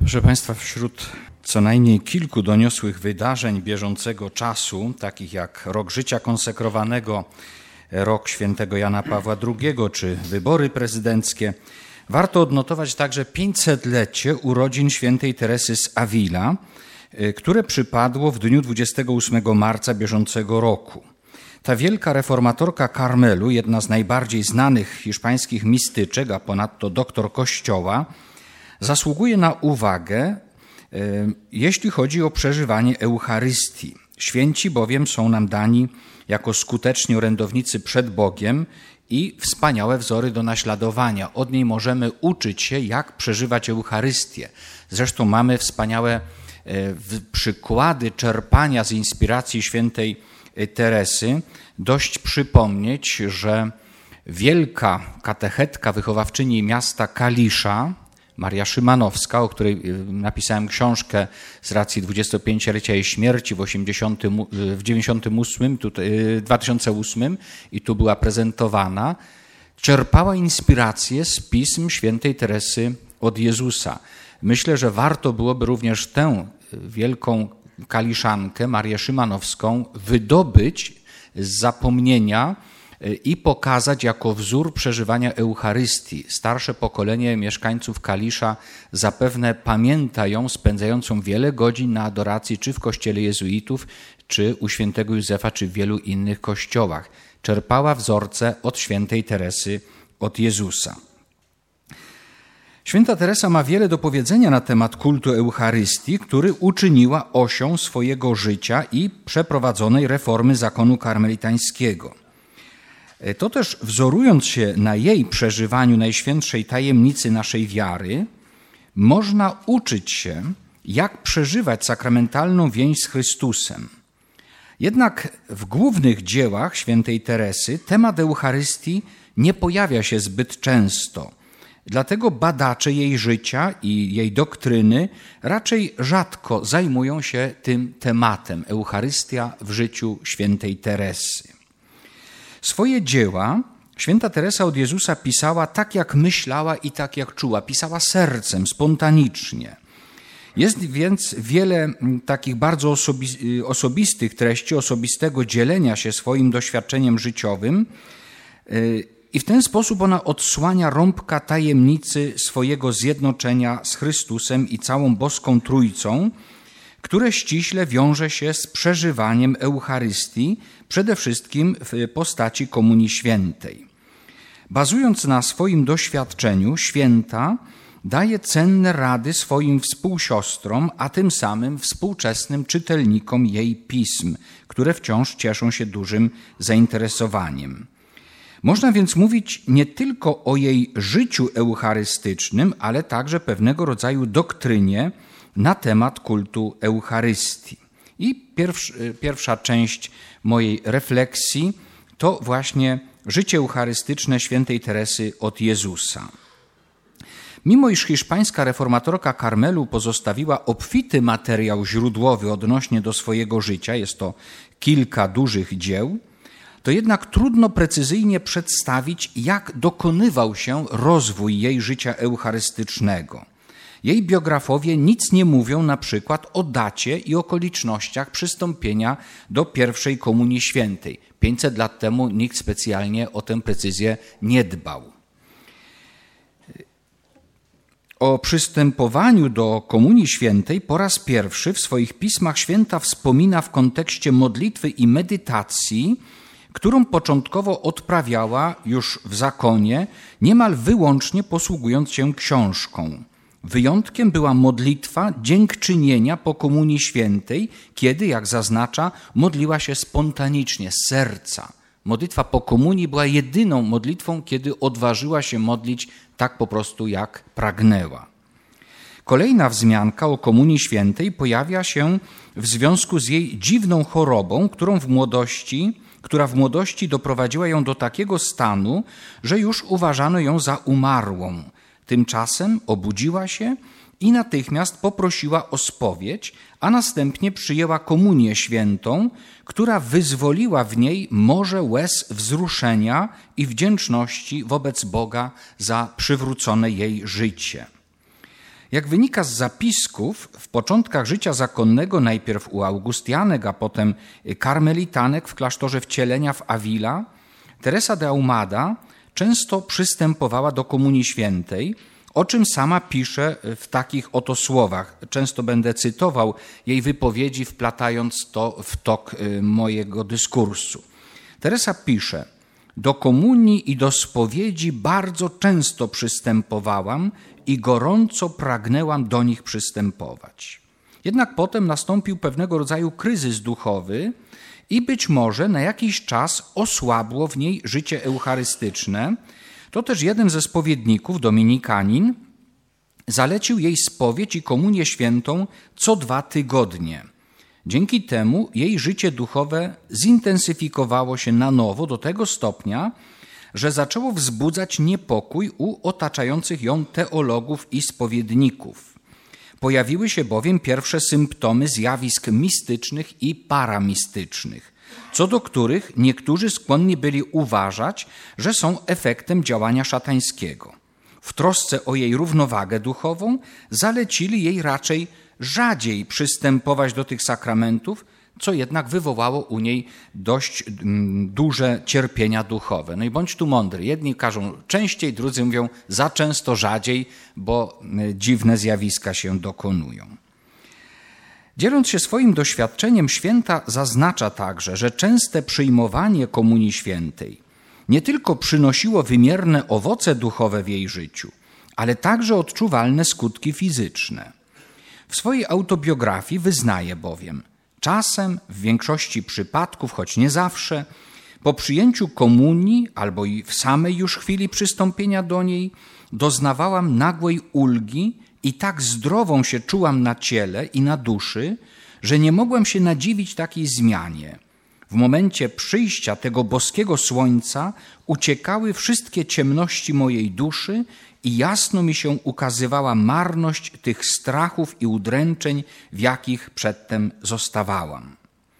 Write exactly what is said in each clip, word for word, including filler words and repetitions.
Proszę Państwa, wśród co najmniej kilku doniosłych wydarzeń bieżącego czasu, takich jak rok życia konsekrowanego, rok świętego Jana Pawła drugiego czy wybory prezydenckie, warto odnotować także pięćsetlecie urodzin świętej Teresy z Avila, które przypadło w dniu dwudziestego ósmego marca bieżącego roku. Ta wielka reformatorka Karmelu, jedna z najbardziej znanych hiszpańskich mistyczek, a ponadto doktor Kościoła, zasługuje na uwagę, jeśli chodzi o przeżywanie Eucharystii. Święci bowiem są nam dani jako skuteczni orędownicy przed Bogiem i wspaniałe wzory do naśladowania. Od niej możemy uczyć się, jak przeżywać Eucharystię. Zresztą mamy wspaniałe przykłady czerpania z inspiracji świętej Teresy. Dość przypomnieć, że wielka katechetka, wychowawczyni miasta Kalisza, Maria Szymanowska, o której napisałem książkę z racji dwudziestopięciolecia jej śmierci w, w dziewięćdziesiątym ósmym, tutaj, dwa tysiące ósmym i tu była prezentowana, czerpała inspirację z pism świętej Teresy od Jezusa. Myślę, że warto byłoby również tę wielką kaliszankę, Marię Szymanowską, wydobyć z zapomnienia i pokazać jako wzór przeżywania Eucharystii. Starsze pokolenie mieszkańców Kalisza zapewne pamięta ją spędzającą wiele godzin na adoracji czy w kościele jezuitów, czy u świętego Józefa, czy w wielu innych kościołach. Czerpała wzorce od świętej Teresy, od Jezusa. Święta Teresa ma wiele do powiedzenia na temat kultu Eucharystii, który uczyniła osią swojego życia i przeprowadzonej reformy zakonu karmelitańskiego. To też wzorując się na jej przeżywaniu najświętszej tajemnicy naszej wiary, można uczyć się, jak przeżywać sakramentalną więź z Chrystusem. Jednak w głównych dziełach świętej Teresy temat Eucharystii nie pojawia się zbyt często. Dlatego badacze jej życia i jej doktryny raczej rzadko zajmują się tym tematem Eucharystia w życiu świętej Teresy. Swoje dzieła święta Teresa od Jezusa pisała tak, jak myślała i tak, jak czuła. Pisała sercem, spontanicznie. Jest więc wiele takich bardzo osobistych treści, osobistego dzielenia się swoim doświadczeniem życiowym i w ten sposób ona odsłania rąbka tajemnicy swojego zjednoczenia z Chrystusem i całą boską Trójcą, które ściśle wiąże się z przeżywaniem Eucharystii, przede wszystkim w postaci Komunii Świętej. Bazując na swoim doświadczeniu, święta daje cenne rady swoim współsiostrom, a tym samym współczesnym czytelnikom jej pism, które wciąż cieszą się dużym zainteresowaniem. Można więc mówić nie tylko o jej życiu eucharystycznym, ale także pewnego rodzaju doktrynie na temat kultu Eucharystii. I pierwsza, pierwsza część mojej refleksji to właśnie życie eucharystyczne świętej Teresy od Jezusa. Mimo iż hiszpańska reformatorka Karmelu pozostawiła obfity materiał źródłowy odnośnie do swojego życia, jest to kilka dużych dzieł, to jednak trudno precyzyjnie przedstawić, jak dokonywał się rozwój jej życia eucharystycznego. Jej biografowie nic nie mówią na przykład o dacie i okolicznościach przystąpienia do pierwszej Komunii Świętej. pięćset lat temu nikt specjalnie o tę precyzję nie dbał. O przystępowaniu do Komunii Świętej po raz pierwszy w swoich pismach święta wspomina w kontekście modlitwy i medytacji, którą początkowo odprawiała już w zakonie, niemal wyłącznie posługując się książką. Wyjątkiem była modlitwa dziękczynienia po Komunii Świętej, kiedy, jak zaznacza, modliła się spontanicznie, z serca. Modlitwa po komunii była jedyną modlitwą, kiedy odważyła się modlić tak po prostu, jak pragnęła. Kolejna wzmianka o Komunii Świętej pojawia się w związku z jej dziwną chorobą, którą w młodości, która w młodości doprowadziła ją do takiego stanu, że już uważano ją za umarłą. Tymczasem obudziła się i natychmiast poprosiła o spowiedź, a następnie przyjęła komunię świętą, która wyzwoliła w niej morze łez wzruszenia i wdzięczności wobec Boga za przywrócone jej życie. Jak wynika z zapisków, w początkach życia zakonnego, najpierw u Augustianek, a potem karmelitanek w klasztorze Wcielenia w Avila, Teresa de Ahumada często przystępowała do Komunii Świętej, o czym sama pisze w takich oto słowach. Często będę cytował jej wypowiedzi, wplatając to w tok mojego dyskursu. Teresa pisze: do komunii i do spowiedzi bardzo często przystępowałam i gorąco pragnęłam do nich przystępować. Jednak potem nastąpił pewnego rodzaju kryzys duchowy i być może na jakiś czas osłabło w niej życie eucharystyczne. To też jeden ze spowiedników, dominikanin, zalecił jej spowiedź i komunię świętą co dwa tygodnie. Dzięki temu jej życie duchowe zintensyfikowało się na nowo do tego stopnia, że zaczęło wzbudzać niepokój u otaczających ją teologów i spowiedników. Pojawiły się bowiem pierwsze symptomy zjawisk mistycznych i paramistycznych, co do których niektórzy skłonni byli uważać, że są efektem działania szatańskiego. W trosce o jej równowagę duchową zalecili jej raczej rzadziej przystępować do tych sakramentów, co jednak wywołało u niej dość duże cierpienia duchowe. No i bądź tu mądry. Jedni każą częściej, drudzy mówią za często, rzadziej, bo dziwne zjawiska się dokonują. Dzieląc się swoim doświadczeniem, święta zaznacza także, że częste przyjmowanie Komunii Świętej nie tylko przynosiło wymierne owoce duchowe w jej życiu, ale także odczuwalne skutki fizyczne. W swojej autobiografii wyznaje bowiem: czasem, w większości przypadków, choć nie zawsze, po przyjęciu komunii albo i w samej już chwili przystąpienia do niej doznawałam nagłej ulgi i tak zdrową się czułam na ciele i na duszy, że nie mogłam się nadziwić takiej zmianie. W momencie przyjścia tego boskiego słońca uciekały wszystkie ciemności mojej duszy i jasno mi się ukazywała marność tych strachów i udręczeń, w jakich przedtem zostawałam.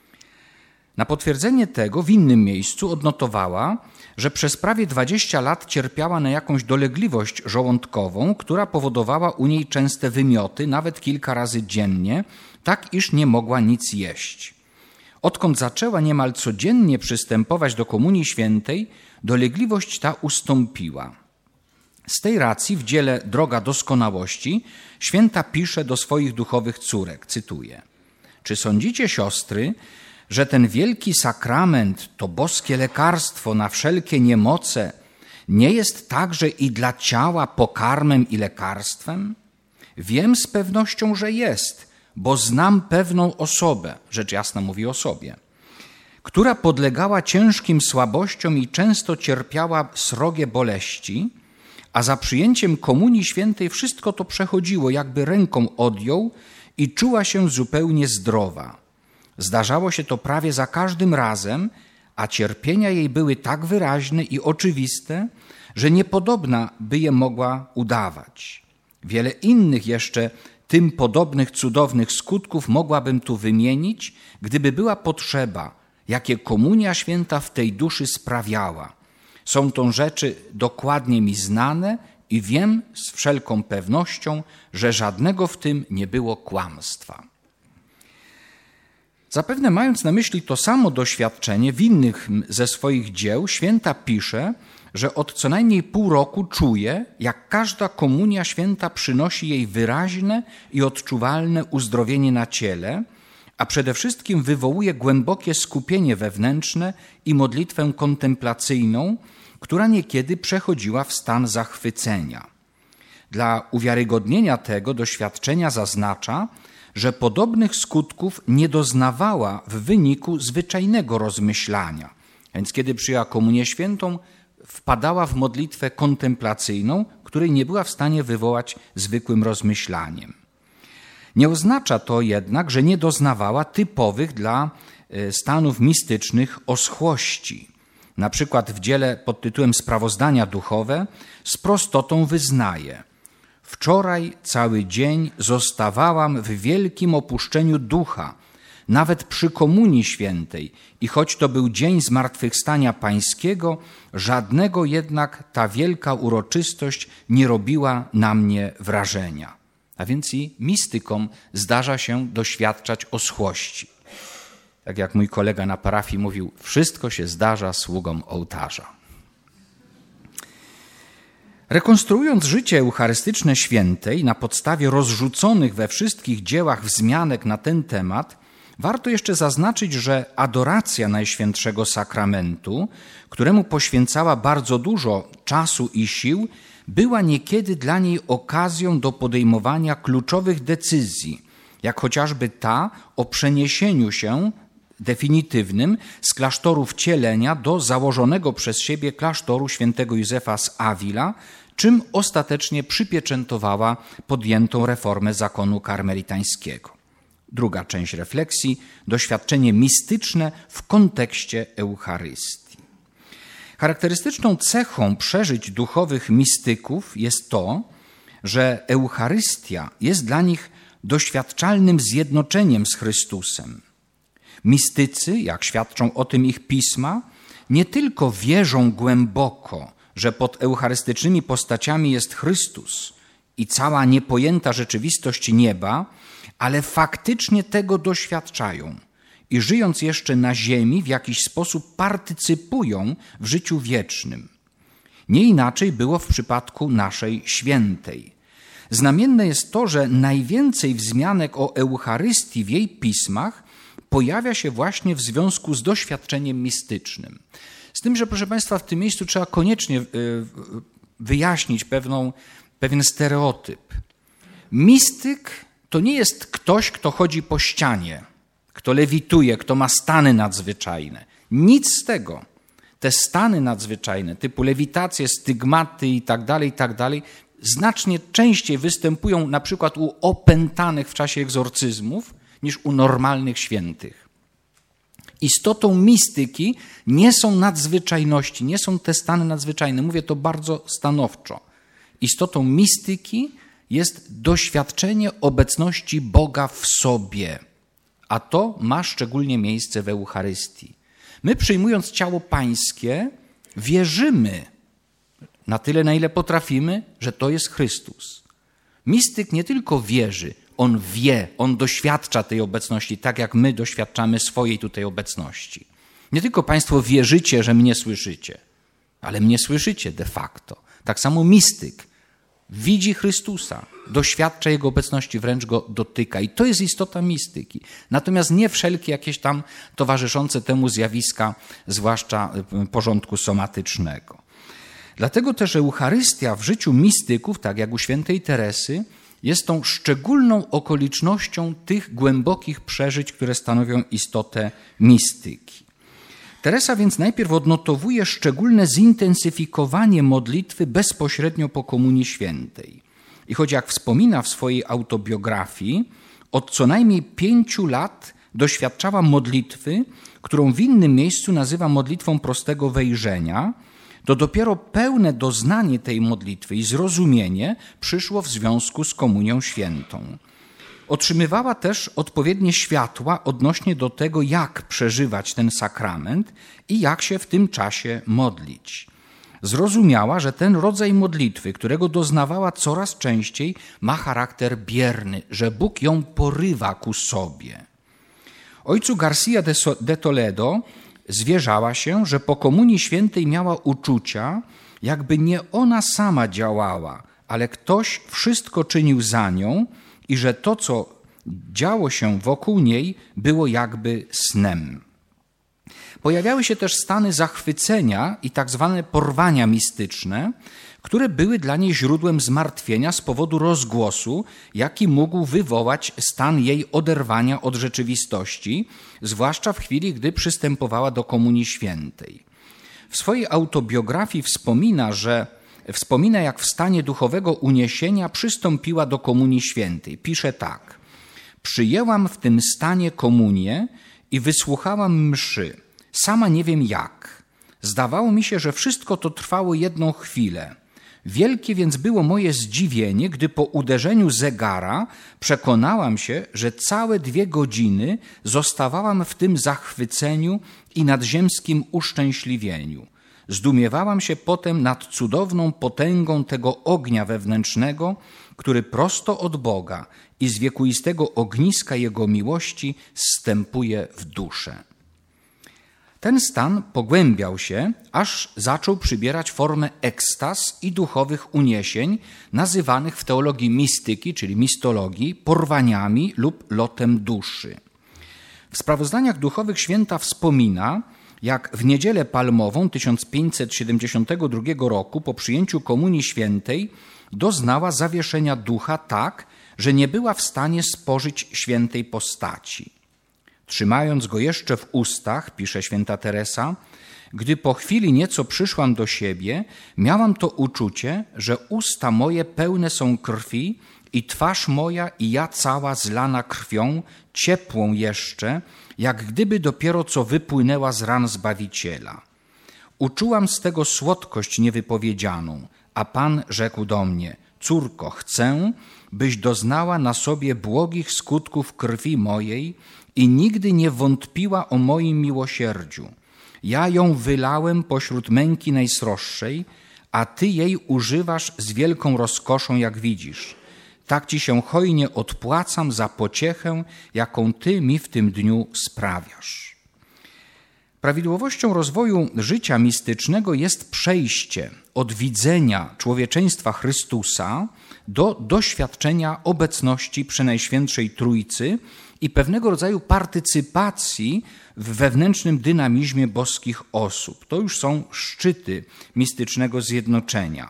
Na potwierdzenie tego w innym miejscu odnotowała, że przez prawie dwadzieścia lat cierpiała na jakąś dolegliwość żołądkową, która powodowała u niej częste wymioty, nawet kilka razy dziennie, tak iż nie mogła nic jeść. Odkąd zaczęła niemal codziennie przystępować do Komunii Świętej, dolegliwość ta ustąpiła. Z tej racji w dziele Droga Doskonałości święta pisze do swoich duchowych córek, cytuję: czy sądzicie, siostry, że ten wielki sakrament, to boskie lekarstwo na wszelkie niemoce, nie jest także i dla ciała pokarmem i lekarstwem? Wiem z pewnością, że jest, bo znam pewną osobę, rzecz jasna mówi o sobie, która podlegała ciężkim słabościom i często cierpiała srogie boleści, a za przyjęciem Komunii Świętej wszystko to przechodziło, jakby ręką odjął i czuła się zupełnie zdrowa. Zdarzało się to prawie za każdym razem, a cierpienia jej były tak wyraźne i oczywiste, że niepodobna by je mogła udawać. Wiele innych jeszcze tym podobnych cudownych skutków mogłabym tu wymienić, gdyby była potrzeba, jakie Komunia Święta w tej duszy sprawiała. Są to rzeczy dokładnie mi znane i wiem z wszelką pewnością, że żadnego w tym nie było kłamstwa. Zapewne mając na myśli to samo doświadczenie w innych ze swoich dzieł, święta pisze, że od co najmniej pół roku czuje, jak każda Komunia Święta przynosi jej wyraźne i odczuwalne uzdrowienie na ciele, a przede wszystkim wywołuje głębokie skupienie wewnętrzne i modlitwę kontemplacyjną, która niekiedy przechodziła w stan zachwycenia. Dla uwiarygodnienia tego doświadczenia zaznacza, że podobnych skutków nie doznawała w wyniku zwyczajnego rozmyślania. Więc kiedy przyjęła Komunię Świętą, wpadała w modlitwę kontemplacyjną, której nie była w stanie wywołać zwykłym rozmyślaniem. Nie oznacza to jednak, że nie doznawała typowych dla stanów mistycznych oschłości. Na przykład w dziele pod tytułem Sprawozdania duchowe z prostotą wyznaje: wczoraj cały dzień zostawałam w wielkim opuszczeniu ducha, nawet przy Komunii Świętej, i choć to był dzień zmartwychwstania Pańskiego, żadnego jednak ta wielka uroczystość nie robiła na mnie wrażenia. A więc i mistykom zdarza się doświadczać oschłości. Tak jak mój kolega na parafii mówił, wszystko się zdarza sługom ołtarza. Rekonstruując życie eucharystyczne świętej na podstawie rozrzuconych we wszystkich dziełach wzmianek na ten temat, warto jeszcze zaznaczyć, że adoracja Najświętszego Sakramentu, któremu poświęcała bardzo dużo czasu i sił, była niekiedy dla niej okazją do podejmowania kluczowych decyzji, jak chociażby ta o przeniesieniu się definitywnym z klasztoru Wcielenia do założonego przez siebie klasztoru świętego Józefa z Avila, czym ostatecznie przypieczętowała podjętą reformę zakonu karmelitańskiego. Druga część refleksji, doświadczenie mistyczne w kontekście Eucharystii. Charakterystyczną cechą przeżyć duchowych mistyków jest to, że Eucharystia jest dla nich doświadczalnym zjednoczeniem z Chrystusem. Mistycy, jak świadczą o tym ich pisma, nie tylko wierzą głęboko, że pod eucharystycznymi postaciami jest Chrystus i cała niepojęta rzeczywistość nieba, ale faktycznie tego doświadczają i żyjąc jeszcze na ziemi w jakiś sposób partycypują w życiu wiecznym. Nie inaczej było w przypadku naszej świętej. Znamienne jest to, że najwięcej wzmianek o Eucharystii w jej pismach pojawia się właśnie w związku z doświadczeniem mistycznym. Z tym, że proszę Państwa, w tym miejscu trzeba koniecznie wyjaśnić pewną, pewien stereotyp. Mistyk to nie jest ktoś, kto chodzi po ścianie, kto lewituje, kto ma stany nadzwyczajne. Nic z tego. Te stany nadzwyczajne, typu lewitacje, stygmaty i tak dalej, i tak dalej, znacznie częściej występują na przykład u opętanych w czasie egzorcyzmów niż u normalnych świętych. Istotą mistyki nie są nadzwyczajności, nie są te stany nadzwyczajne. Mówię to bardzo stanowczo. Istotą mistyki jest doświadczenie obecności Boga w sobie, a to ma szczególnie miejsce w Eucharystii. My, przyjmując ciało Pańskie, wierzymy na tyle, na ile potrafimy, że to jest Chrystus. Mistyk nie tylko wierzy, on wie, on doświadcza tej obecności, tak jak my doświadczamy swojej tutaj obecności. Nie tylko Państwo wierzycie, że mnie słyszycie, ale mnie słyszycie de facto. Tak samo mistyk widzi Chrystusa, doświadcza Jego obecności, wręcz Go dotyka. I to jest istota mistyki. Natomiast nie wszelkie jakieś tam towarzyszące temu zjawiska, zwłaszcza porządku somatycznego. Dlatego też Eucharystia w życiu mistyków, tak jak u świętej Teresy, jest tą szczególną okolicznością tych głębokich przeżyć, które stanowią istotę mistyki. Teresa więc najpierw odnotowuje szczególne zintensyfikowanie modlitwy bezpośrednio po Komunii Świętej. I choć jak wspomina w swojej autobiografii, od co najmniej pięciu lat doświadczała modlitwy, którą w innym miejscu nazywa modlitwą prostego wejrzenia, to dopiero pełne doznanie tej modlitwy i zrozumienie przyszło w związku z Komunią Świętą. Otrzymywała też odpowiednie światła odnośnie do tego, jak przeżywać ten sakrament i jak się w tym czasie modlić. Zrozumiała, że ten rodzaj modlitwy, którego doznawała coraz częściej, ma charakter bierny, że Bóg ją porywa ku sobie. Ojcu Garcia de Toledo zwierzała się, że po Komunii Świętej miała uczucia, jakby nie ona sama działała, ale ktoś wszystko czynił za nią i że to, co działo się wokół niej, było jakby snem. Pojawiały się też stany zachwycenia i tak zwane porwania mistyczne, które były dla niej źródłem zmartwienia z powodu rozgłosu, jaki mógł wywołać stan jej oderwania od rzeczywistości, zwłaszcza w chwili, gdy przystępowała do Komunii Świętej. W swojej autobiografii wspomina, że wspomina, jak w stanie duchowego uniesienia przystąpiła do Komunii Świętej. Pisze tak: przyjęłam w tym stanie komunię i wysłuchałam mszy. Sama nie wiem jak. Zdawało mi się, że wszystko to trwało jedną chwilę. Wielkie więc było moje zdziwienie, gdy po uderzeniu zegara przekonałam się, że całe dwie godziny zostawałam w tym zachwyceniu i nadziemskim uszczęśliwieniu. Zdumiewałam się potem nad cudowną potęgą tego ognia wewnętrznego, który prosto od Boga i z wiekuistego ogniska Jego miłości zstępuje w duszę. Ten stan pogłębiał się, aż zaczął przybierać formę ekstaz i duchowych uniesień, nazywanych w teologii mistyki, czyli mistologii, porwaniami lub lotem duszy. W sprawozdaniach duchowych święta wspomina, jak w Niedzielę Palmową tysiąc pięćset siedemdziesiątego drugiego roku po przyjęciu Komunii Świętej doznała zawieszenia ducha tak, że nie była w stanie spożyć świętej postaci. Trzymając go jeszcze w ustach, pisze święta Teresa, gdy po chwili nieco przyszłam do siebie, miałam to uczucie, że usta moje pełne są krwi i twarz moja i ja cała zlana krwią, ciepłą jeszcze, jak gdyby dopiero co wypłynęła z ran Zbawiciela. Uczułam z tego słodkość niewypowiedzianą, a Pan rzekł do mnie: córko, chcę, byś doznała na sobie błogich skutków krwi mojej i nigdy nie wątpiła o moim miłosierdziu. Ja ją wylałem pośród męki najsroższej, a ty jej używasz z wielką rozkoszą, jak widzisz. Tak ci się hojnie odpłacam za pociechę, jaką ty mi w tym dniu sprawiasz. Prawidłowością rozwoju życia mistycznego jest przejście od widzenia człowieczeństwa Chrystusa do doświadczenia obecności Przenajświętszej Trójcy i pewnego rodzaju partycypacji w wewnętrznym dynamizmie boskich osób. To już są szczyty mistycznego zjednoczenia.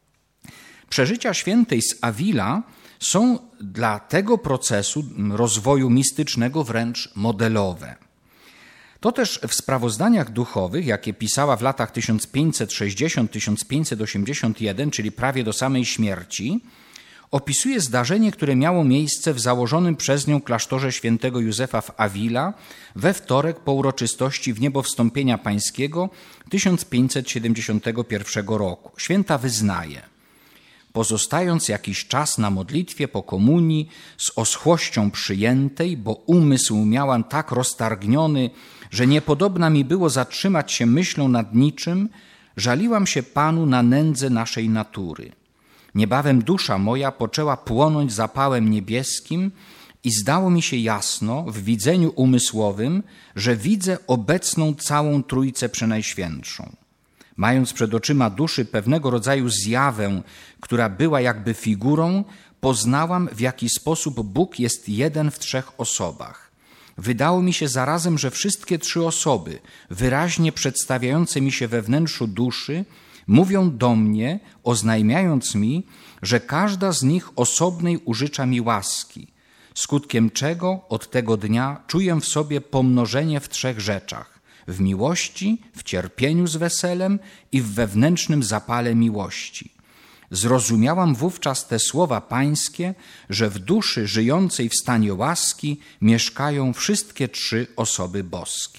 Przeżycia świętej z Avila są dla tego procesu rozwoju mistycznego wręcz modelowe. To też w sprawozdaniach duchowych, jakie pisała w latach tysiąc pięćset sześćdziesiąt do tysiąc pięćset osiemdziesiąt jeden, czyli prawie do samej śmierci, opisuje zdarzenie, które miało miejsce w założonym przez nią klasztorze świętego Józefa w Avila we wtorek po uroczystości Wniebowstąpienia Pańskiego tysiąc pięćset siedemdziesiątego pierwszego roku. Święta wyznaje: pozostając jakiś czas na modlitwie po komunii z oschłością przyjętej, bo umysł miałam tak roztargniony, że niepodobna mi było zatrzymać się myślą nad niczym, żaliłam się Panu na nędzę naszej natury. Niebawem dusza moja poczęła płonąć zapałem niebieskim i zdało mi się jasno w widzeniu umysłowym, że widzę obecną całą Trójcę Przenajświętszą. Mając przed oczyma duszy pewnego rodzaju zjawę, która była jakby figurą, poznałam, w jaki sposób Bóg jest jeden w trzech osobach. Wydało mi się zarazem, że wszystkie trzy osoby, wyraźnie przedstawiające mi się we wnętrzu duszy, mówią do mnie, oznajmiając mi, że każda z nich osobnej użycza mi łaski, skutkiem czego od tego dnia czuję w sobie pomnożenie w trzech rzeczach: w miłości, w cierpieniu z weselem i w wewnętrznym zapale miłości. Zrozumiałam wówczas te słowa pańskie, że w duszy żyjącej w stanie łaski mieszkają wszystkie trzy osoby boskie.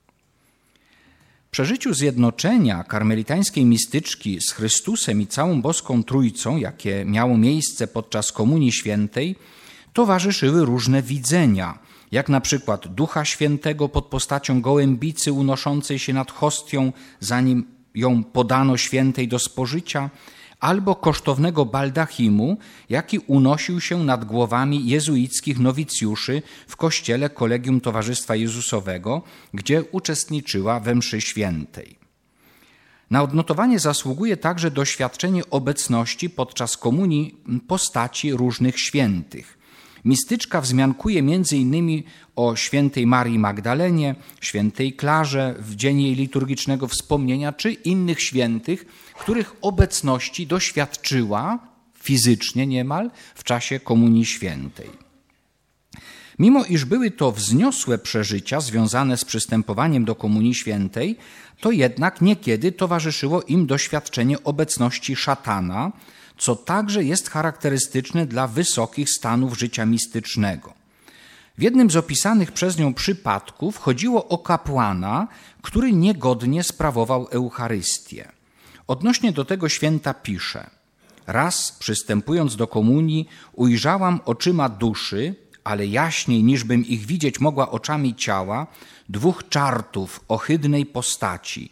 W przeżyciu zjednoczenia karmelitańskiej mistyczki z Chrystusem i całą boską Trójcą, jakie miało miejsce podczas Komunii Świętej, towarzyszyły różne widzenia, jak na przykład Ducha Świętego pod postacią gołębicy unoszącej się nad hostią, zanim ją podano świętej do spożycia, albo kosztownego baldachimu, jaki unosił się nad głowami jezuickich nowicjuszy w kościele Kolegium Towarzystwa Jezusowego, gdzie uczestniczyła we mszy świętej. Na odnotowanie zasługuje także doświadczenie obecności podczas komunii postaci różnych świętych. Mistyczka wzmiankuje między innymi o świętej Marii Magdalenie, świętej Klarze w dzień jej liturgicznego wspomnienia, czy innych świętych, których obecności doświadczyła fizycznie niemal w czasie Komunii Świętej. Mimo iż były to wzniosłe przeżycia związane z przystępowaniem do Komunii Świętej, to jednak niekiedy towarzyszyło im doświadczenie obecności szatana, co także jest charakterystyczne dla wysokich stanów życia mistycznego. W jednym z opisanych przez nią przypadków chodziło o kapłana, który niegodnie sprawował Eucharystię. Odnośnie do tego święta pisze: raz przystępując do komunii ujrzałam oczyma duszy, ale jaśniej niżbym ich widzieć mogła oczami ciała, dwóch czartów ohydnej postaci,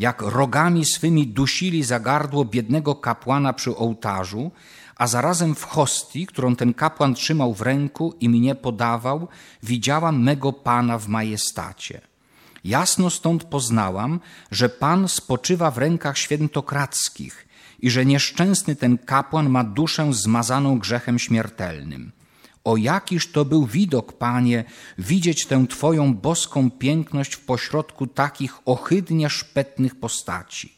jak rogami swymi dusili za gardło biednego kapłana przy ołtarzu, a zarazem w hostii, którą ten kapłan trzymał w ręku i mnie podawał, widziałam mego Pana w majestacie. Jasno stąd poznałam, że Pan spoczywa w rękach świętokradzkich i że nieszczęsny ten kapłan ma duszę zmazaną grzechem śmiertelnym. O jakiż to był widok, Panie, widzieć tę Twoją boską piękność w pośrodku takich ohydnie szpetnych postaci.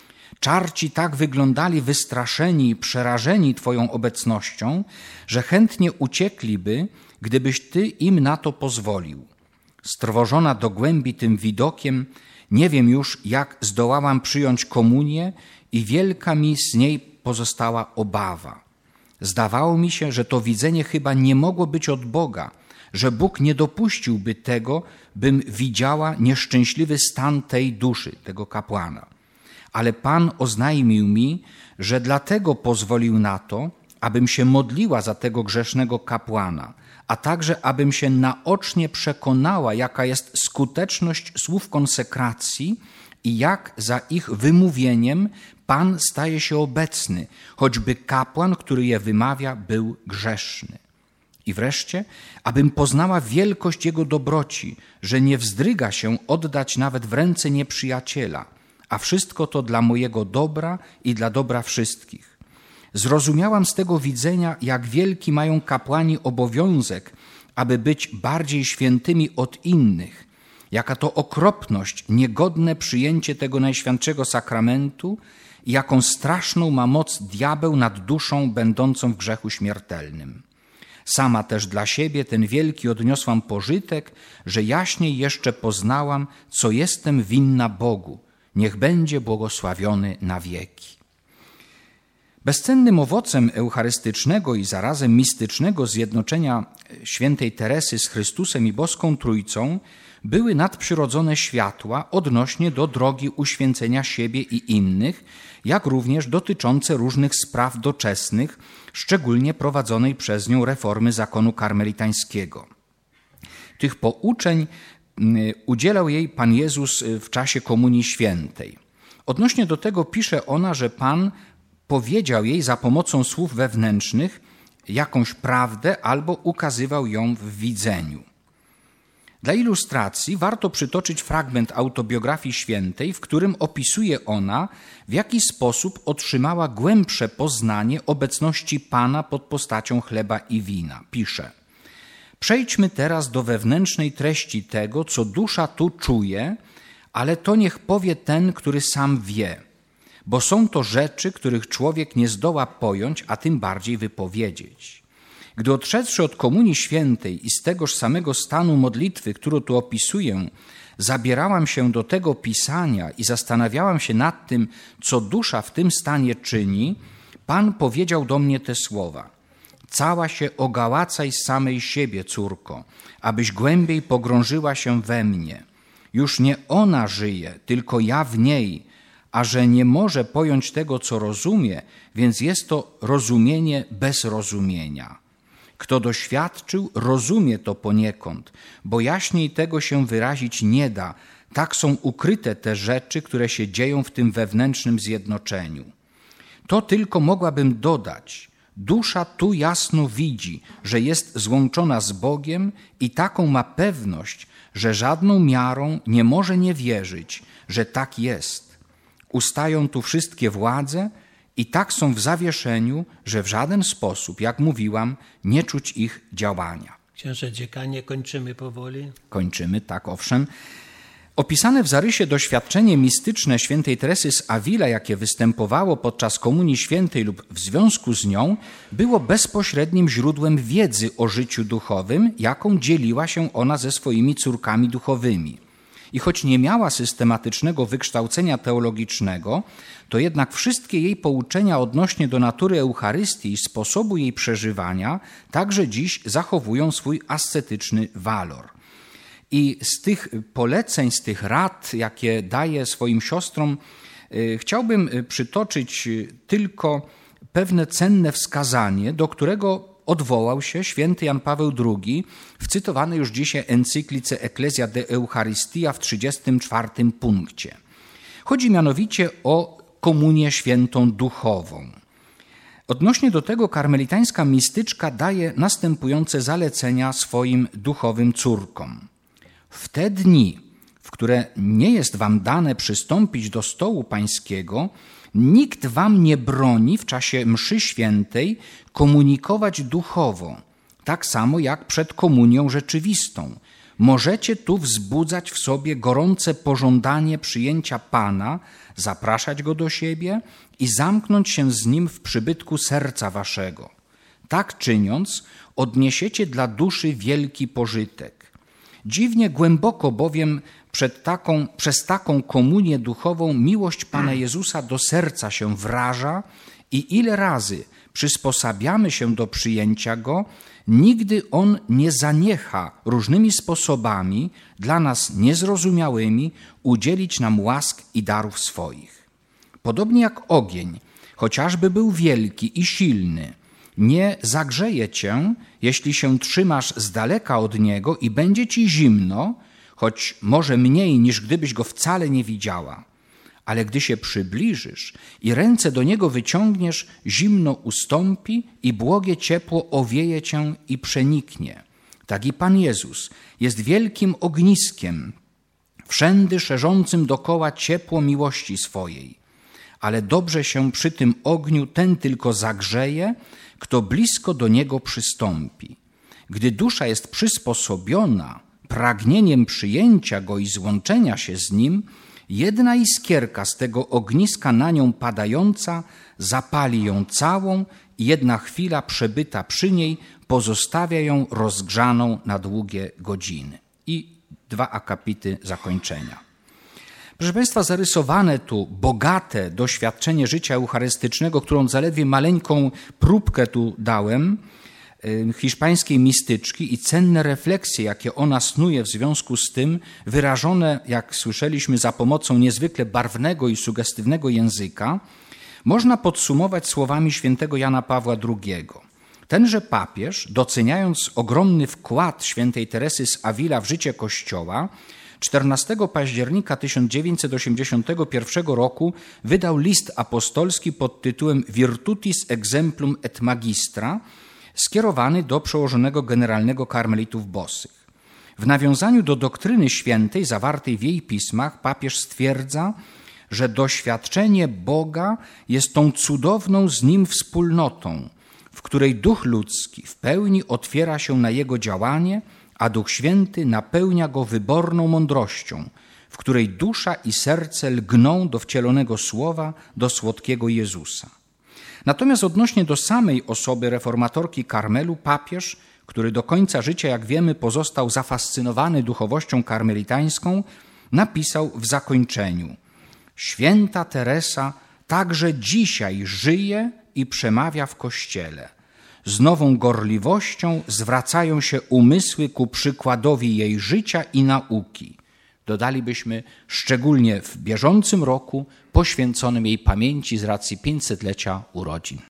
Czarci tak wyglądali wystraszeni i przerażeni Twoją obecnością, że chętnie uciekliby, gdybyś Ty im na to pozwolił. Strwożona do głębi tym widokiem, nie wiem już, jak zdołałam przyjąć komunię i wielka mi z niej pozostała obawa. Zdawało mi się, że to widzenie chyba nie mogło być od Boga, że Bóg nie dopuściłby tego, bym widziała nieszczęśliwy stan tej duszy, tego kapłana. Ale Pan oznajmił mi, że dlatego pozwolił na to, abym się modliła za tego grzesznego kapłana, a także abym się naocznie przekonała, jaka jest skuteczność słów konsekracji i jak za ich wymówieniem Pan staje się obecny, choćby kapłan, który je wymawia, był grzeszny. I wreszcie, abym poznała wielkość Jego dobroci, że nie wzdryga się oddać nawet w ręce nieprzyjaciela, a wszystko to dla mojego dobra i dla dobra wszystkich. Zrozumiałam z tego widzenia, jak wielki mają kapłani obowiązek, aby być bardziej świętymi od innych, jaka to okropność, niegodne przyjęcie tego najświętszego sakramentu i jaką straszną ma moc diabeł nad duszą będącą w grzechu śmiertelnym. Sama też dla siebie ten wielki odniosłam pożytek, że jaśniej jeszcze poznałam, co jestem winna Bogu. Niech będzie błogosławiony na wieki. Bezcennym owocem eucharystycznego i zarazem mistycznego zjednoczenia świętej Teresy z Chrystusem i Boską Trójcą były nadprzyrodzone światła odnośnie do drogi uświęcenia siebie i innych, jak również dotyczące różnych spraw doczesnych, szczególnie prowadzonej przez nią reformy zakonu karmelitańskiego. Tych pouczeń udzielał jej Pan Jezus w czasie Komunii Świętej. Odnośnie do tego pisze ona, że Pan powiedział jej za pomocą słów wewnętrznych jakąś prawdę albo ukazywał ją w widzeniu. Dla ilustracji warto przytoczyć fragment autobiografii świętej, w którym opisuje ona, w jaki sposób otrzymała głębsze poznanie obecności Pana pod postacią chleba i wina. Pisze: przejdźmy teraz do wewnętrznej treści tego, co dusza tu czuje, ale to niech powie ten, który sam wie, bo są to rzeczy, których człowiek nie zdoła pojąć, a tym bardziej wypowiedzieć. Gdy odszedłszy od Komunii Świętej i z tegoż samego stanu modlitwy, którą tu opisuję, zabierałam się do tego pisania i zastanawiałam się nad tym, co dusza w tym stanie czyni, Pan powiedział do mnie te słowa: cała się ogałacaj z samej siebie, córko, abyś głębiej pogrążyła się we mnie. Już nie ona żyje, tylko ja w niej, a że nie może pojąć tego, co rozumie, więc jest to rozumienie bez rozumienia. Kto doświadczył, rozumie to poniekąd, bo jaśniej tego się wyrazić nie da. Tak są ukryte te rzeczy, które się dzieją w tym wewnętrznym zjednoczeniu. To tylko mogłabym dodać. Dusza tu jasno widzi, że jest złączona z Bogiem i taką ma pewność, że żadną miarą nie może nie wierzyć, że tak jest. Ustają tu wszystkie władze i tak są w zawieszeniu, że w żaden sposób, jak mówiłam, nie czuć ich działania. Księże dziekanie, kończymy powoli. Kończymy, tak, owszem. Opisane w zarysie doświadczenie mistyczne świętej Teresy z Avila, jakie występowało podczas Komunii Świętej lub w związku z nią, było bezpośrednim źródłem wiedzy o życiu duchowym, jaką dzieliła się ona ze swoimi córkami duchowymi. I choć nie miała systematycznego wykształcenia teologicznego, to jednak wszystkie jej pouczenia odnośnie do natury Eucharystii i sposobu jej przeżywania także dziś zachowują swój ascetyczny walor. I z tych poleceń, z tych rad, jakie daje swoim siostrom, chciałbym przytoczyć tylko pewne cenne wskazanie, do którego odwołał się święty Jan Paweł drugi w cytowanej już dzisiaj encyklice Ecclesia de Eucharistia w trzydziestym czwartym punkcie. Chodzi mianowicie o komunię świętą duchową. Odnośnie do tego karmelitańska mistyczka daje następujące zalecenia swoim duchowym córkom. W te dni, w które nie jest wam dane przystąpić do stołu pańskiego, nikt wam nie broni w czasie mszy świętej komunikować duchowo, tak samo jak przed komunią rzeczywistą. Możecie tu wzbudzać w sobie gorące pożądanie przyjęcia Pana, zapraszać Go do siebie i zamknąć się z Nim w przybytku serca waszego. Tak czyniąc, odniesiecie dla duszy wielki pożytek. Dziwnie głęboko bowiem przed taką, przez taką komunię duchową miłość Pana Jezusa do serca się wraża i ile razy przysposabiamy się do przyjęcia Go, nigdy On nie zaniecha różnymi sposobami, dla nas niezrozumiałymi, udzielić nam łask i darów swoich. Podobnie jak ogień, chociażby był wielki i silny, nie zagrzeje cię, jeśli się trzymasz z daleka od niego i będzie ci zimno, choć może mniej niż gdybyś go wcale nie widziała. Ale gdy się przybliżysz i ręce do niego wyciągniesz, zimno ustąpi i błogie ciepło owieje cię i przeniknie. Tak i Pan Jezus jest wielkim ogniskiem, wszędy szerzącym dokoła ciepło miłości swojej. Ale dobrze się przy tym ogniu ten tylko zagrzeje, kto blisko do niego przystąpi. Gdy dusza jest przysposobiona pragnieniem przyjęcia go i złączenia się z nim, jedna iskierka z tego ogniska na nią padająca zapali ją całą i jedna chwila przebyta przy niej pozostawia ją rozgrzaną na długie godziny. I dwa akapity zakończenia. Proszę Państwa, zarysowane tu bogate doświadczenie życia eucharystycznego, którą zaledwie maleńką próbkę tu dałem, hiszpańskiej mistyczki i cenne refleksje, jakie ona snuje w związku z tym, wyrażone, jak słyszeliśmy, za pomocą niezwykle barwnego i sugestywnego języka, można podsumować słowami świętego Jana Pawła drugiego. Tenże papież, doceniając ogromny wkład świętej Teresy z Avila w życie Kościoła, czternastego października tysiąc dziewięćset osiemdziesiątego pierwszego roku wydał list apostolski pod tytułem Virtutis exemplum et magistra, skierowany do przełożonego generalnego karmelitów bosych. W nawiązaniu do doktryny świętej zawartej w jej pismach papież stwierdza, że doświadczenie Boga jest tą cudowną z Nim wspólnotą, w której duch ludzki w pełni otwiera się na jego działanie, a Duch Święty napełnia go wyborną mądrością, w której dusza i serce lgną do wcielonego słowa, do słodkiego Jezusa. Natomiast odnośnie do samej osoby reformatorki Karmelu, papież, który do końca życia, jak wiemy, pozostał zafascynowany duchowością karmelitańską, napisał w zakończeniu: Święta Teresa także dzisiaj żyje i przemawia w Kościele. Z nową gorliwością zwracają się umysły ku przykładowi jej życia i nauki. Dodalibyśmy szczególnie w bieżącym roku poświęconym jej pamięci z racji pięćsetlecia urodzin.